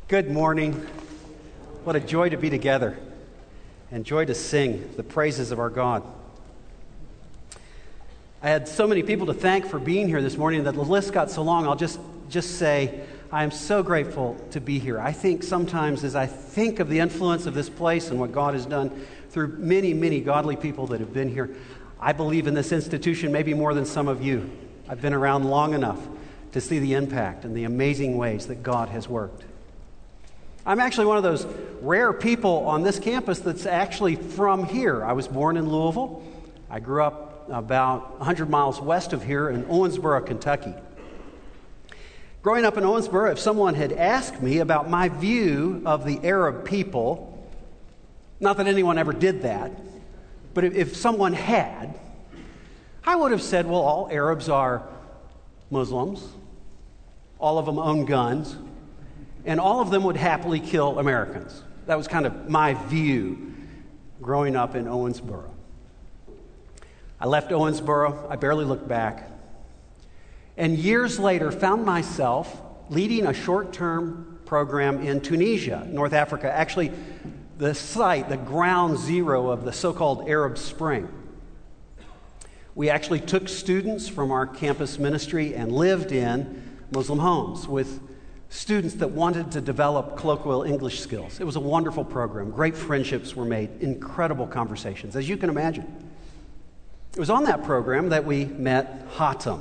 Good morning. What a joy to be together and joy to sing the praises of our God. I had so many people to thank for being here this morning that the list got so long. I'll just say I am so grateful to be here. I think sometimes as I think of the influence of this place and what God has done through many, many godly people that have been here, I believe in this institution maybe more than some of you. I've been around long enough to see the impact and the amazing ways that God has worked. I'm actually one of those rare people on this campus that's actually from here. I was born in Louisville. I grew up about 100 miles west of here in Owensboro, Kentucky. Growing up in Owensboro, if someone had asked me about my view of the Arab people, not that anyone ever did that, but if someone had, I would have said, well, all Arabs are Muslims, all of them own guns, and all of them would happily kill Americans. That was kind of my view growing up in Owensboro. I left Owensboro. I barely looked back. And years later, found myself leading a short-term program in Tunisia, North Africa. Actually, the site, the ground zero of the so-called Arab Spring. We actually took students from our campus ministry and lived in Muslim homes with students that wanted to develop colloquial English skills. It was a wonderful program. Great friendships were made, incredible conversations, as you can imagine. It was on that program that we met Hatem.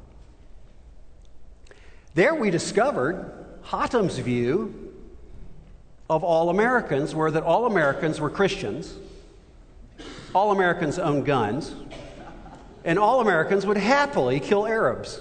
There we discovered Hatem's view of all Americans were that all Americans were Christians, all Americans owned guns, and all Americans would happily kill Arabs.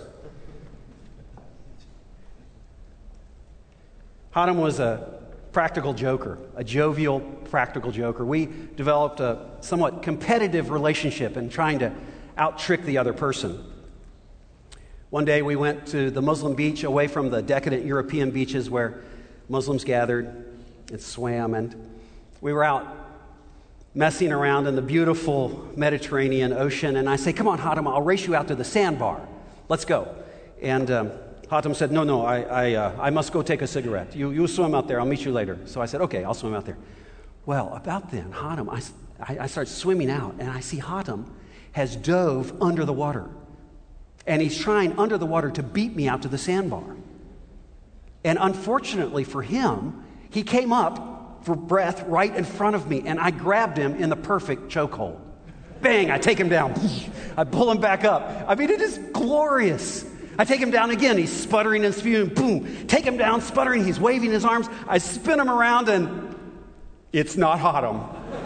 Hatem was a practical joker, a jovial, practical joker. We developed a somewhat competitive relationship in trying to out-trick the other person. One day we went to the Muslim beach away from the decadent European beaches where Muslims gathered and swam, and we were out messing around in the beautiful Mediterranean Ocean, and I say, come on, Hatem, I'll race you out to the sandbar. Let's go. And Hatem said, no, I must go take a cigarette. You swim out there. I'll meet you later. So I said, okay, I'll swim out there. Well, about then, Hatem, I start swimming out, and I see Hatem has dove under the water. And he's trying under the water to beat me out to the sandbar. And unfortunately for him, he came up for breath right in front of me, and I grabbed him in the perfect chokehold. Bang, I take him down. I pull him back up. I mean, it is glorious. I take him down again. He's sputtering and spewing. Boom. Take him down, sputtering. He's waving his arms. I spin him around, and it's not Hatem.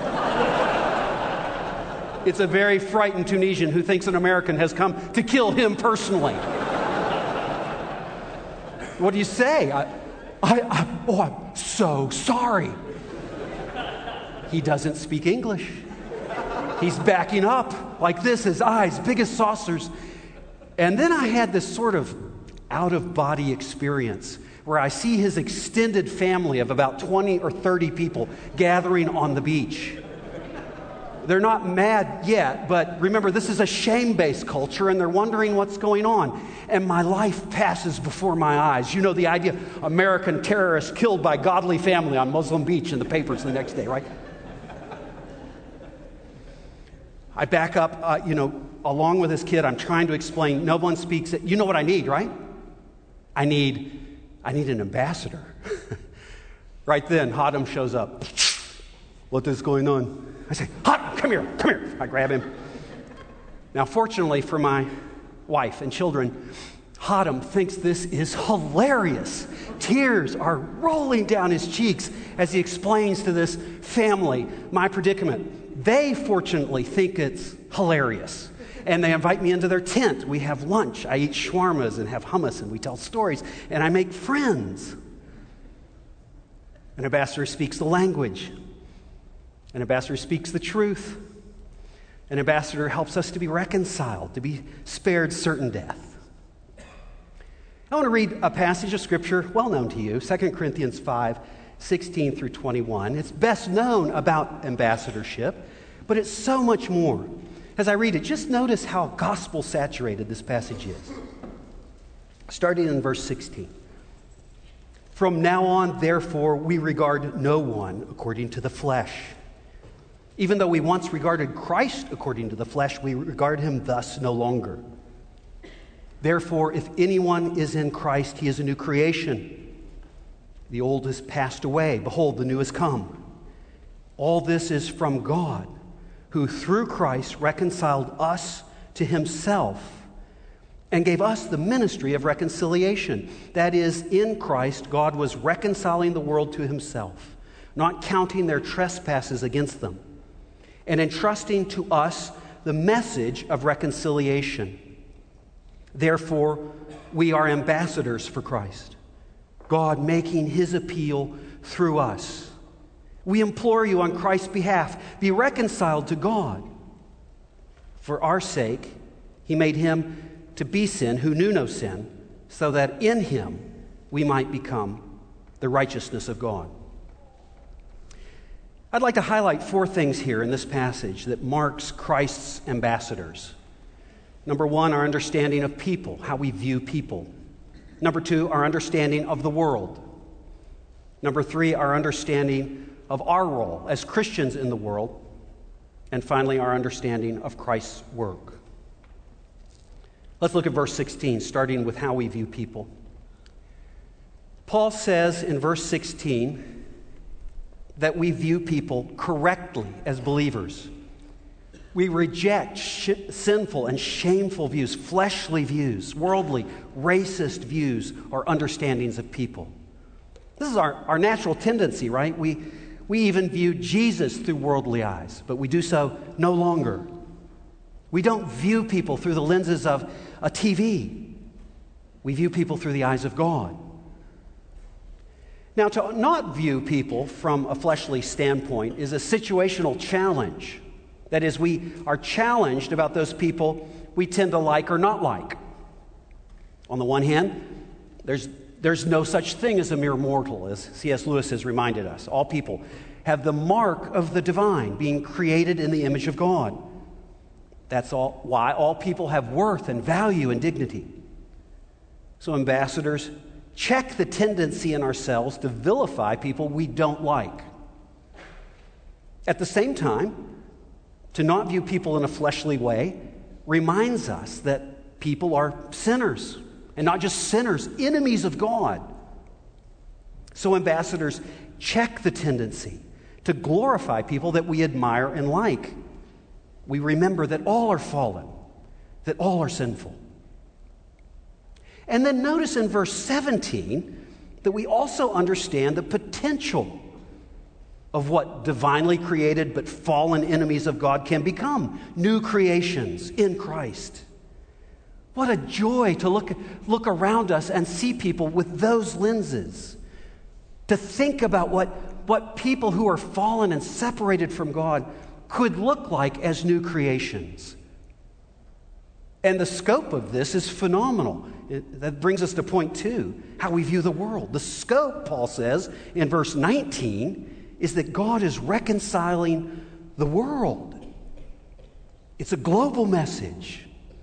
It's a very frightened Tunisian who thinks an American has come to kill him personally. What do you say? I'm so sorry. He doesn't speak English. He's backing up like this, his eyes big as saucers. And then I had this sort of out-of-body experience where I see his extended family of about 20 or 30 people gathering on the beach. They're not mad yet, but remember, this is a shame-based culture, and they're wondering what's going on. And my life passes before my eyes. You know the idea, American terrorist killed by godly family on Muslim beach in the papers the next day, right? I back up, along with this kid. I'm trying to explain. No one speaks it. You know what I need, right? I need an ambassador. Right then, Hatem shows up. What is going on? I say, Hatem, come here. I grab him. Now, fortunately for my wife and children, Hatem thinks this is hilarious. Tears are rolling down his cheeks as he explains to this family my predicament. They, fortunately, think it's hilarious. And they invite me into their tent. We have lunch. I eat shawarmas and have hummus, and we tell stories. And I make friends. An ambassador speaks the language. An ambassador speaks the truth. An ambassador helps us to be reconciled, to be spared certain death. I want to read a passage of Scripture well known to you, 2 Corinthians 5:16 through 21. It's best known about ambassadorship, but it's so much more. As I read it, just notice how gospel-saturated this passage is. Starting in verse 16. From now on, therefore, we regard no one according to the flesh. Even though we once regarded Christ according to the flesh, we regard him thus no longer. Therefore, if anyone is in Christ, he is a new creation. The old has passed away. Behold, the new has come. All this is from God, who through Christ reconciled us to himself and gave us the ministry of reconciliation. That is, in Christ, God was reconciling the world to himself, not counting their trespasses against them, and entrusting to us the message of reconciliation. Therefore, we are ambassadors for Christ, God making his appeal through us. We implore you on Christ's behalf, be reconciled to God. For our sake, he made him to be sin who knew no sin, so that in him we might become the righteousness of God. I'd like to highlight 4 things here in this passage that marks Christ's ambassadors. Number 1, our understanding of people, how we view people. Number 2, our understanding of the world. Number 3, our understanding of our role as Christians in the world. And finally, our understanding of Christ's work. Let's look at verse 16, starting with how we view people. Paul says in verse 16 that we view people correctly as believers. We reject sinful and shameful views, fleshly views, worldly, racist views, or understandings of people. This is our natural tendency, right? We even view Jesus through worldly eyes, but we do so no longer. We don't view people through the lenses of a TV. We view people through the eyes of God. Now, to not view people from a fleshly standpoint is a situational challenge. That is, we are challenged about those people we tend to like or not like. On the one hand, there's no such thing as a mere mortal, as C.S. Lewis has reminded us. All people have the mark of the divine, being created in the image of God. That's why all people have worth and value and dignity. So ambassadors check the tendency in ourselves to vilify people we don't like. At the same time, to not view people in a fleshly way reminds us that people are sinners, and not just sinners, enemies of God. So ambassadors check the tendency to glorify people that we admire and like. We remember that all are fallen, that all are sinful. And then notice in verse 17 that we also understand the potential of what divinely created but fallen enemies of God can become, new creations in Christ. What a joy to look around us and see people with those lenses, to think about what people who are fallen and separated from God could look like as new creations. And the scope of this is phenomenal. That brings us to point 2, how we view the world. The scope, Paul says in verse 19, is that God is reconciling the world. It's a global message.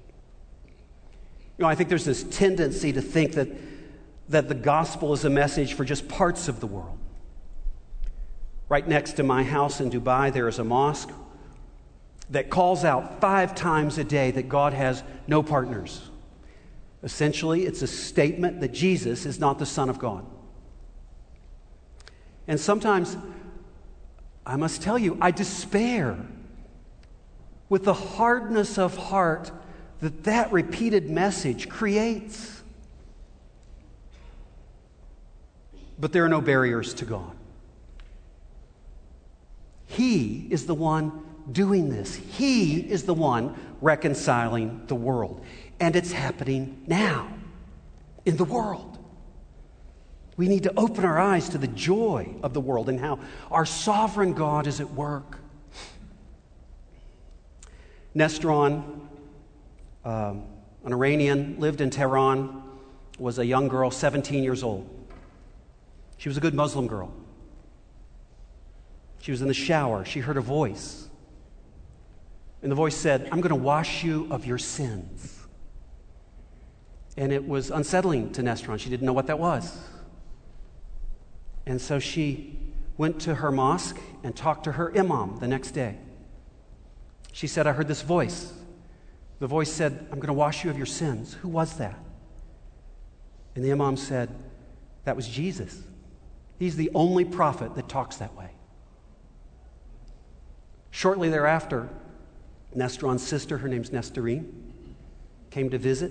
I think there's this tendency to think that the gospel is a message for just parts of the world. Right next to my house in Dubai, there is a mosque that calls out 5 times a day that God has no partners. Essentially, it's a statement that Jesus is not the Son of God. And sometimes, I must tell you, I despair with the hardness of heart that repeated message creates. But there are no barriers to God. He is the one doing this. He is the one reconciling the world. And it's happening now in the world. We need to open our eyes to the joy of the world and how our sovereign God is at work. Nestron, an Iranian, lived in Tehran, was a young girl, 17 years old. She was a good Muslim girl. She was in the shower. She heard a voice. And the voice said, "I'm going to wash you of your sins." And it was unsettling to Nestron. She didn't know what that was. And so she went to her mosque and talked to her imam the next day. She said, I heard this voice. The voice said, I'm going to wash you of your sins. Who was that? And the imam said, that was Jesus. He's the only prophet that talks that way. Shortly thereafter, Nestron's sister, her name's Nestorine, came to visit.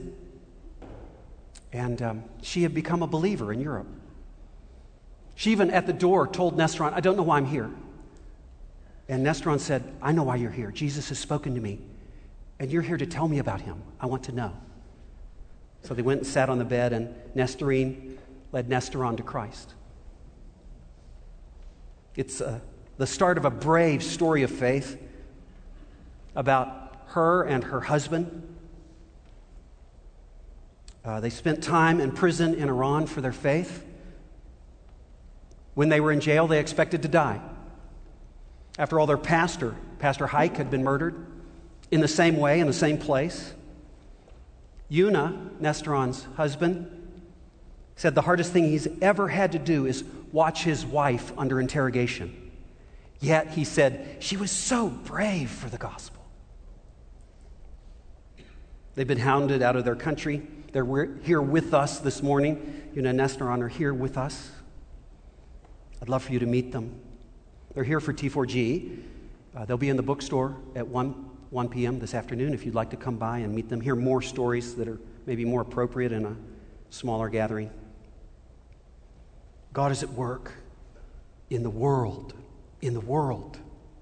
And she had become a believer in Europe. She even at the door told Nestron, I don't know why I'm here. And Nestron said, I know why you're here. Jesus has spoken to me. And you're here to tell me about him. I want to know. So they went and sat on the bed, and Nestorine led Nestron to Christ. It's the start of a brave story of faith about her and her husband. They spent time in prison in Iran for their faith. When they were in jail, they expected to die. After all, their pastor, Pastor Hike, had been murdered in the same way, in the same place. Yuna, Nestron's husband, said the hardest thing he's ever had to do is watch his wife under interrogation. Yet, he said, she was so brave for the gospel. They've been hounded out of their country. They're here with us this morning. Yuna and Nestron are here with us. I'd love for you to meet them. They're here for T4G. They'll be in the bookstore at 1 p.m. this afternoon if you'd like to come by and meet them. Hear more stories that are maybe more appropriate in a smaller gathering. God is at work in the world. In the world.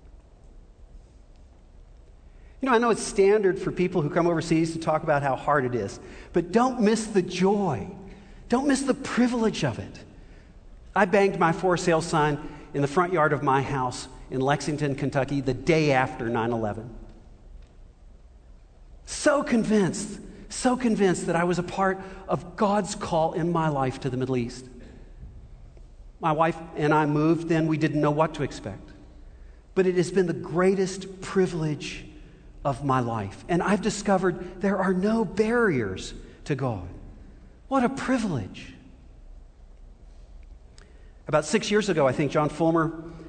You know, I know it's standard for people who come overseas to talk about how hard it is, but don't miss the joy. Don't miss the privilege of it. I banged my for sale sign in the front yard of my house in Lexington, Kentucky, the day after 9/11. So convinced that I was a part of God's call in my life to the Middle East. My wife and I moved, then we didn't know what to expect. But it has been the greatest privilege of my life. And I've discovered there are no barriers to God. What a privilege. About 6 years ago, I think John Fulmer,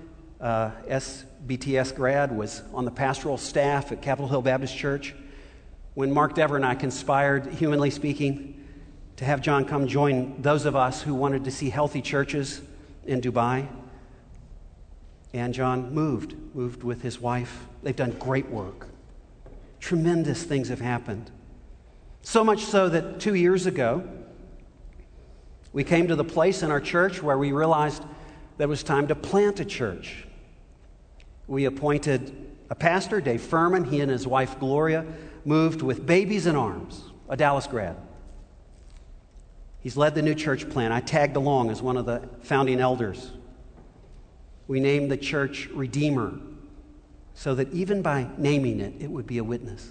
SBTS grad, was on the pastoral staff at Capitol Hill Baptist Church when Mark Dever and I conspired, humanly speaking, to have John come join those of us who wanted to see healthy churches in Dubai. And John moved with his wife. They've done great work. Tremendous things have happened. So much so that 2 years ago, we came to the place in our church where we realized that it was time to plant a church. We appointed a pastor, Dave Furman. He and his wife, Gloria, moved with babies in arms, a Dallas grad. He's led the new church plant. I tagged along as one of the founding elders. We named the church Redeemer so that even by naming it, it would be a witness.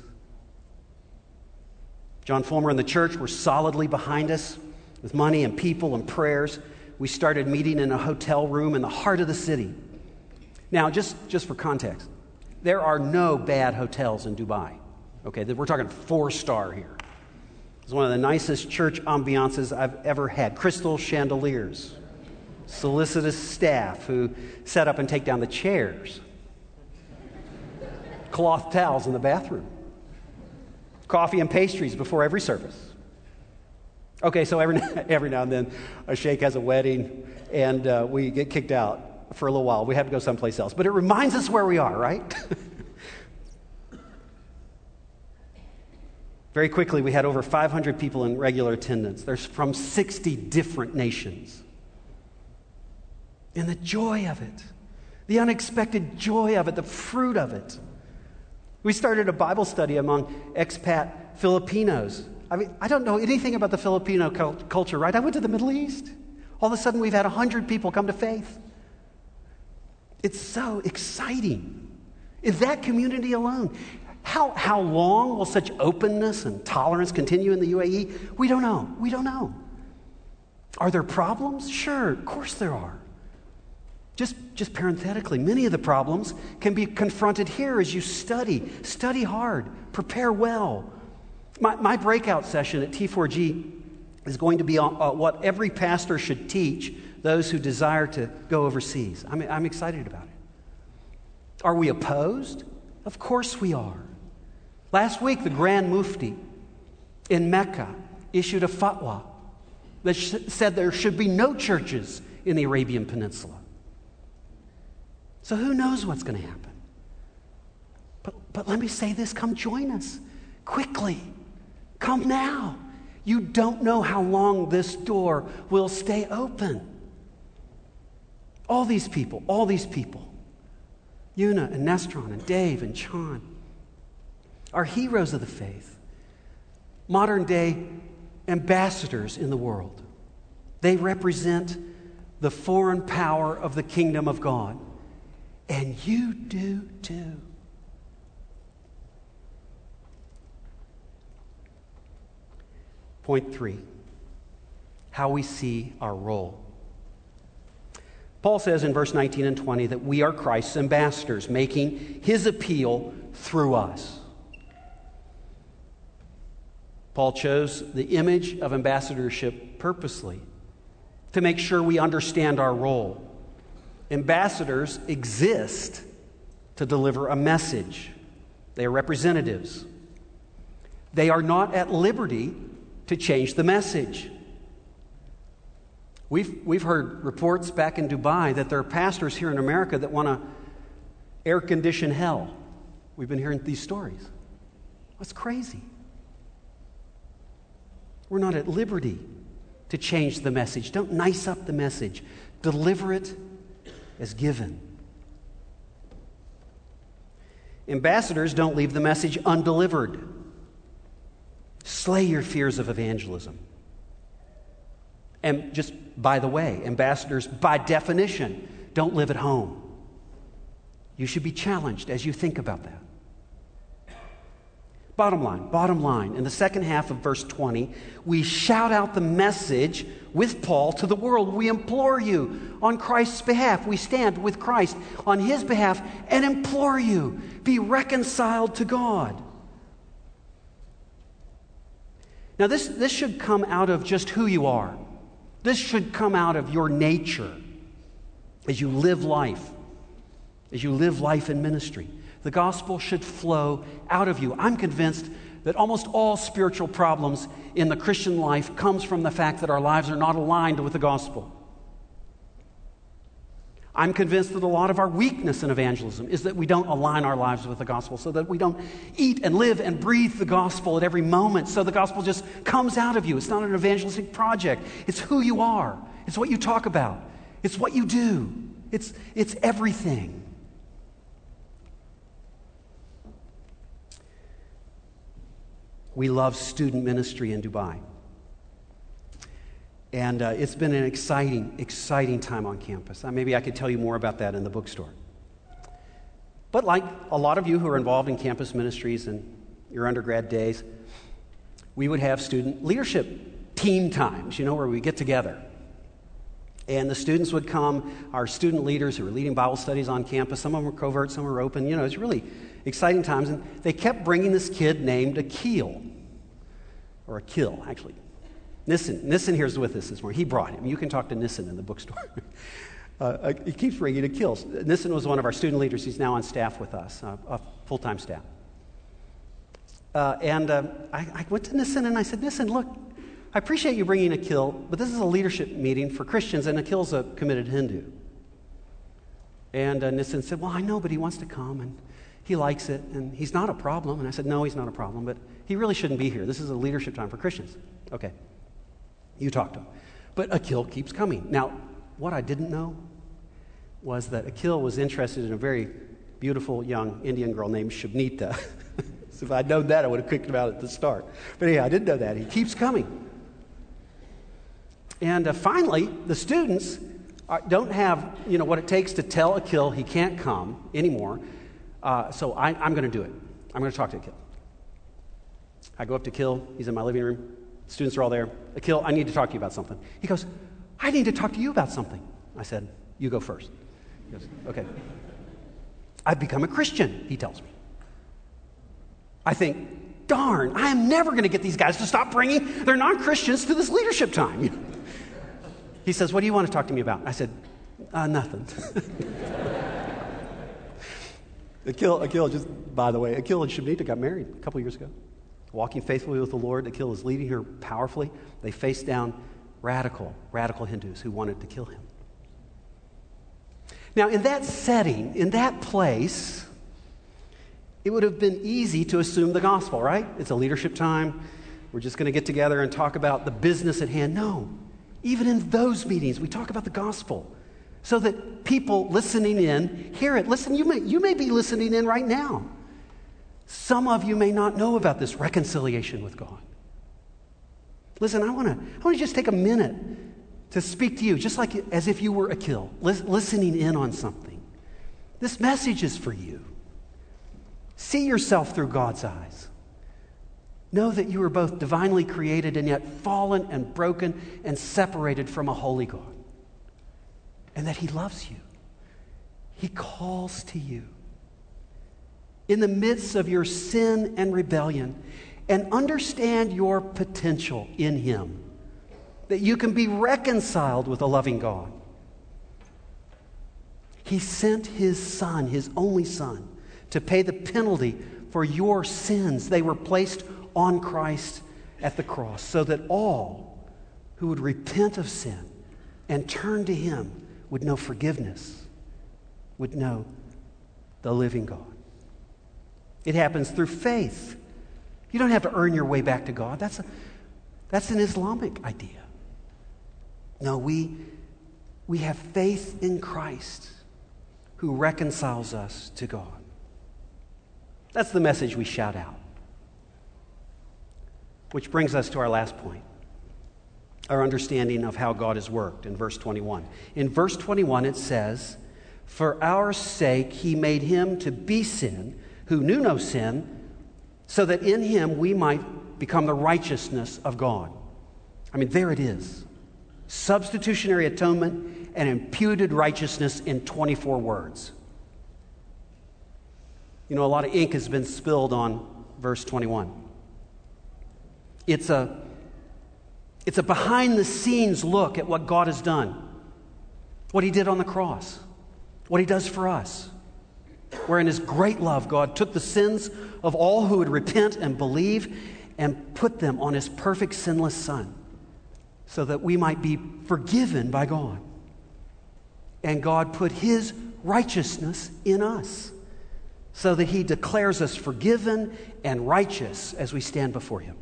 John Fulmer and the church were solidly behind us with money and people and prayers. We started meeting in a hotel room in the heart of the city. Now, just for context, there are no bad hotels in Dubai. Okay, we're talking 4-star here. It's one of the nicest church ambiances I've ever had. Crystal chandeliers, solicitous staff who set up and take down the chairs, cloth towels in the bathroom, coffee and pastries before every service. Okay, so every now and then a sheikh has a wedding and we get kicked out for a little while. We have to go someplace else. But it reminds us where we are, right? Very quickly, we had over 500 people in regular attendance. They're from 60 different nations. And the joy of it, the unexpected joy of it, the fruit of it. We started a Bible study among expat Filipinos. I mean, I don't know anything about the Filipino culture, right? I went to the Middle East. All of a sudden, we've had 100 people come to faith. It's so exciting. In that community alone. How long will such openness and tolerance continue in the UAE? We don't know. We don't know. Are there problems? Sure, of course there are. Just parenthetically, many of the problems can be confronted here as you study. Study hard. Prepare well. My breakout session at T4G is going to be on what every pastor should teach those who desire to go overseas. I'm excited about it. Are we opposed? Of course we are. Last week, the Grand Mufti in Mecca issued a fatwa that said there should be no churches in the Arabian Peninsula. So who knows what's going to happen? But let me say this, come join us quickly. Come now. You don't know how long this door will stay open. All these people, Una and Nestron and Dave and John, are heroes of the faith, modern day ambassadors in the world. They represent the foreign power of the kingdom of God, and you do too. Point 3, how we see our role. Paul says in verse 19 and 20 that we are Christ's ambassadors, making his appeal through us. Paul chose the image of ambassadorship purposely to make sure we understand our role. Ambassadors exist to deliver a message. They are representatives. They are not at liberty to change the message. We've heard reports back in Dubai that there are pastors here in America that want to air condition hell. We've been hearing these stories. That's crazy. We're not at liberty to change the message. Don't nice up the message. Deliver it as given. Ambassadors don't leave the message undelivered. Slay your fears of evangelism. And just by the way, ambassadors, by definition, don't live at home. You should be challenged as you think about that. Bottom line, in the second half of verse 20, we shout out the message with Paul to the world. We implore you on Christ's behalf. We stand with Christ on his behalf and implore you, be reconciled to God. Now, this should come out of just who you are. This should come out of your nature as you live life in ministry. The gospel should flow out of you. I'm convinced that almost all spiritual problems in the Christian life comes from the fact that our lives are not aligned with the gospel. I'm convinced that a lot of our weakness in evangelism is that we don't align our lives with the gospel, so that we don't eat and live and breathe the gospel at every moment, so the gospel just comes out of you. It's not an evangelistic project. It's who you are. It's what you talk about. It's what you do. It's everything. We love student ministry in Dubai. And it's been an exciting time on campus. Maybe I could tell you more about that in the bookstore. But like a lot of you who are involved in campus ministries in your undergrad days, we would have student leadership team times, where we get together. And the students would come, our student leaders who were leading Bible studies on campus. Some of them were covert, some were open. It's really exciting times. And they kept bringing this kid named Akil, or Akil, actually. Nissen here's with us this morning. He brought him. You can talk to Nissen in the bookstore. He keeps bringing Akil. Nissen was one of our student leaders. He's now on staff with us, a full-time staff. I went to Nissen and I said, Nissen, look, I appreciate you bringing Akil, but this is a leadership meeting for Christians, and Akil's a committed Hindu. And Nissen said, well, I know, but he wants to come, and he likes it, and he's not a problem. And I said, no, he's not a problem, but he really shouldn't be here. This is a leadership time for Christians. Okay. You talk to him. But Akil keeps coming. Now, what I didn't know was that Akil was interested in a very beautiful young Indian girl named Shabnita. So if I'd known that, I would have kicked him out at the start. But yeah, I didn't know that. He keeps coming. And finally, the students don't have, what it takes to tell Akil he can't come anymore. So I'm going to do it. I'm going to talk to Akil. I go up to Akil. He's in my living room. Students are all there. Akil, I need to talk to you about something. He goes, I need to talk to you about something. I said, you go first. He goes, okay. I've become a Christian, he tells me. I think, darn, I am never going to get these guys to stop bringing their non-Christians to this leadership time. He says, what do you want to talk to me about? I said, nothing. Akil, just by the way, Akil and Shabnita got married a couple years ago. Walking faithfully with the Lord. Akil is leading her powerfully. They faced down radical Hindus who wanted to kill him. Now, in that setting, in that place, it would have been easy to assume the gospel, right? It's a leadership time. We're just going to get together and talk about the business at hand. No. Even in those meetings, we talk about the gospel so that people listening in hear it. Listen, you may be listening in right now. Some of you may not know about this reconciliation with God. Listen, I want to just take a minute to speak to you, just like as if you were Akil, listening in on something. This message is for you. See yourself through God's eyes. Know that you are both divinely created and yet fallen and broken and separated from a holy God. And that He loves you. He calls to you. In the midst of your sin and rebellion, and understand your potential in Him. That you can be reconciled with a loving God. He sent His Son, His only Son, to pay the penalty for your sins. They were placed on Christ at the cross so that all who would repent of sin and turn to Him would know forgiveness, would know the living God. It happens through faith. You don't have to earn your way back to God. That's an Islamic idea. No, we have faith in Christ who reconciles us to God. That's the message we shout out. Which brings us to our last point, our understanding of how God has worked in verse 21. In verse 21 it says, "For our sake He made Him to be sin, who knew no sin, so that in Him we might become the righteousness of God." I mean, there it is. Substitutionary atonement and imputed righteousness in 24 words. You know, a lot of ink has been spilled on verse 21. It's a behind-the-scenes look at what God has done, what He did on the cross, what He does for us. Where in His great love, God took the sins of all who would repent and believe and put them on His perfect sinless Son so that we might be forgiven by God. And God put His righteousness in us so that He declares us forgiven and righteous as we stand before Him.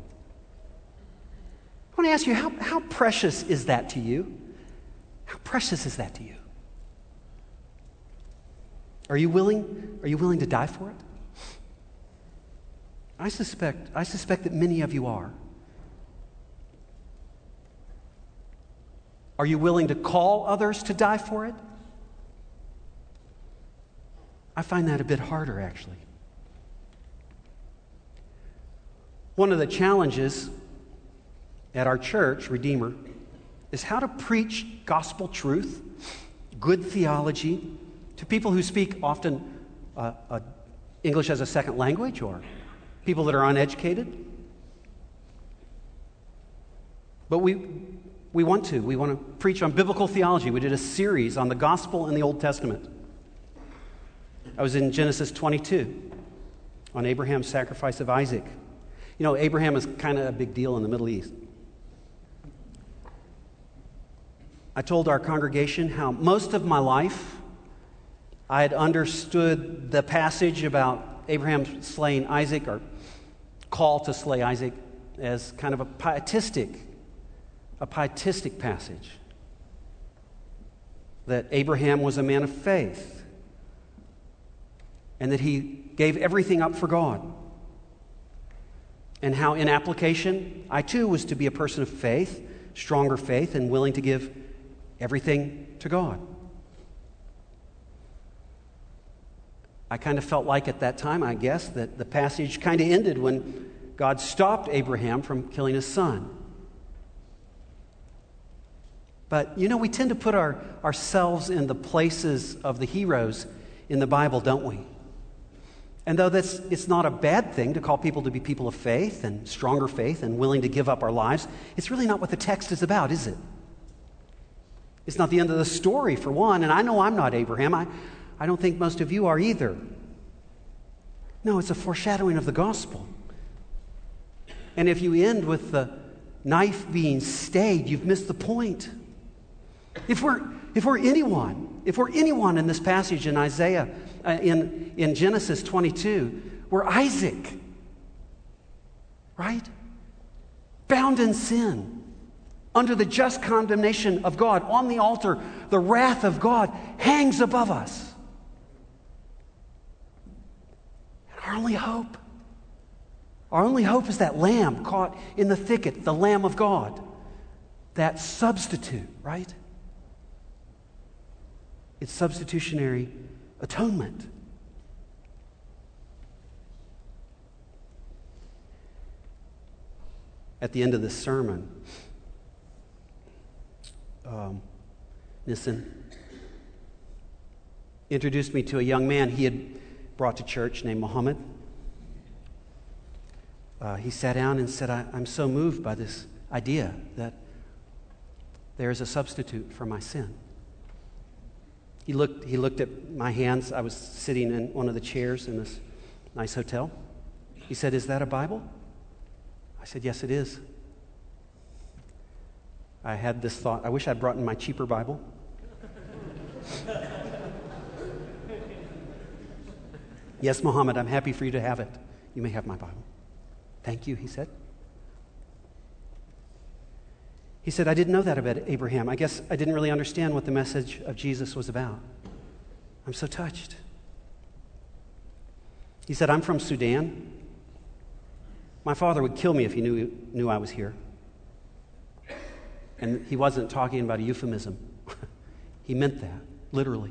I want to ask you, how precious is that to you? How precious is that to you? Are you willing to die for it? I suspect that many of you are. Are you willing to call others to die for it? I find that a bit harder, actually. One of the challenges at our church, Redeemer, is how to preach gospel truth, good theology, to people who speak often English as a second language or people that are uneducated. But we want to preach on biblical theology. We did a series on the gospel in the Old Testament. I was in Genesis 22 on Abraham's sacrifice of Isaac. You know, Abraham is kind of a big deal in the Middle East. I told our congregation how most of my life I had understood the passage about Abraham slaying Isaac, or call to slay Isaac, as kind of a pietistic passage. That Abraham was a man of faith and that he gave everything up for God. And how in application, I too was to be a person of faith, stronger faith, and willing to give everything to God. I kind of felt like at that time, I guess, that the passage kind of ended when God stopped Abraham from killing his son. But, you know, we tend to put ourselves in the places of the heroes in the Bible, don't we? And though it's not a bad thing to call people to be people of faith and stronger faith and willing to give up our lives, it's really not what the text is about, is it? It's not the end of the story, for one, and I know I'm not Abraham. I don't think most of you are either. No, it's a foreshadowing of the gospel. And if you end with the knife being stayed, you've missed the point. If we're anyone in this passage in Isaiah, in Genesis 22, we're Isaac, right? Bound in sin, under the just condemnation of God, on the altar, the wrath of God hangs above us. And our only hope is that lamb caught in the thicket, the Lamb of God, that substitute, right? It's substitutionary atonement. At the end of this sermon, Nissen introduced me to a young man he had brought to church named Muhammad. He sat down and said, I'm so moved by this idea that there is a substitute for my sin. He looked at my hands. I was sitting in one of the chairs in this nice hotel. He said, "Is that a Bible?" I said, "Yes, it is." I had this thought, I wish I'd brought in my cheaper Bible. "Yes, Muhammad, I'm happy for you to have it. You may have my Bible." "Thank you," he said. He said, "I didn't know that about Abraham. I guess I didn't really understand what the message of Jesus was about. I'm so touched." He said, "I'm from Sudan. My father would kill me if he knew I was here." And he wasn't talking about a euphemism. He meant that, literally.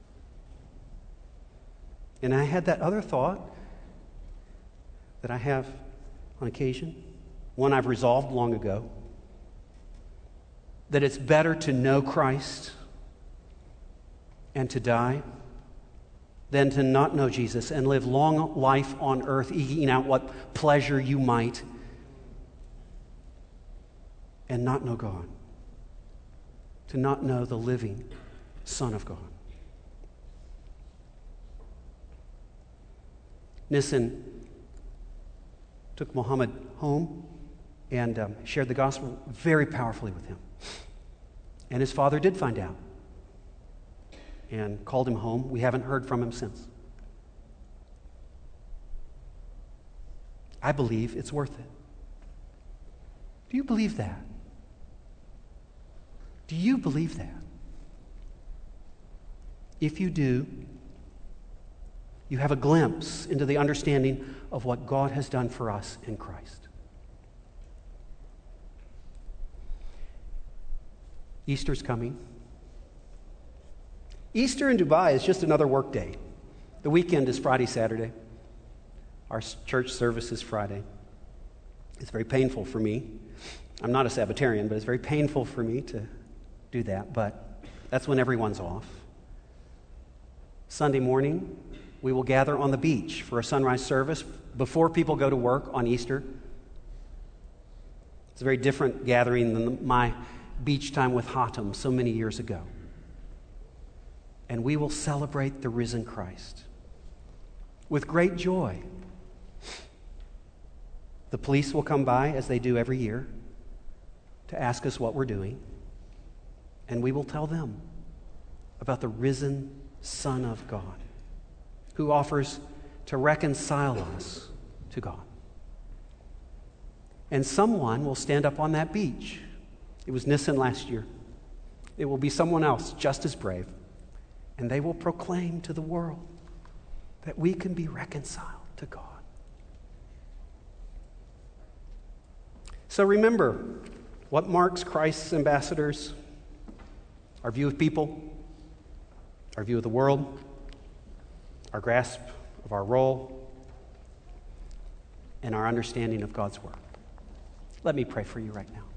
And I had that other thought that I have on occasion, one I've resolved long ago, that it's better to know Christ and to die than to not know Jesus and live long life on earth, eking out what pleasure you might, and not know God, to not know the living Son of God. Nissen took Muhammad home and shared the gospel very powerfully with him. And his father did find out and called him home. We haven't heard from him since. I believe it's worth it. Do you believe that? Do you believe that? If you do, you have a glimpse into the understanding of what God has done for us in Christ. Easter's coming. Easter in Dubai is just another work day. The weekend is Friday, Saturday. Our church service is Friday. It's very painful for me. I'm not a Sabbatarian, but it's very painful for me to do that, but that's when everyone's off. Sunday morning, we will gather on the beach for a sunrise service before people go to work on Easter. It's a very different gathering than my beach time with Hatem so many years ago. And we will celebrate the risen Christ with great joy. The police will come by, as they do every year, to ask us what we're doing. And we will tell them about the risen Son of God, who offers to reconcile us to God. And someone will stand up on that beach. It was Nissen last year. It will be someone else just as brave. And they will proclaim to the world that we can be reconciled to God. So remember what marks Christ's ambassadors: our view of people, our view of the world, our grasp of our role, and our understanding of God's Word. Let me pray for you right now.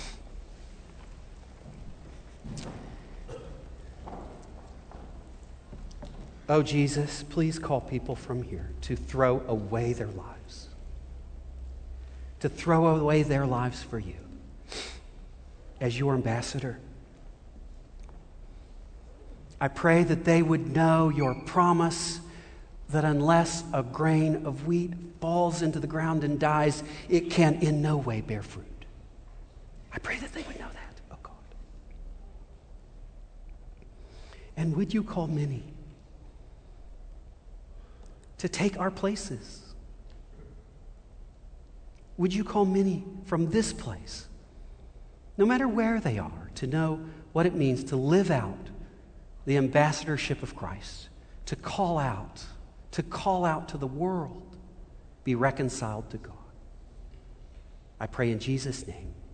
Oh, Jesus, please call people from here to throw away their lives. To throw away their lives for you as your ambassador. I pray that they would know your promise that unless a grain of wheat falls into the ground and dies, it can in no way bear fruit. I pray that they would know that, oh God. And would you call many to take our places? Would you call many from this place, no matter where they are, to know what it means to live out the ambassadorship of Christ, to call out to the world, be reconciled to God? I pray in Jesus' name.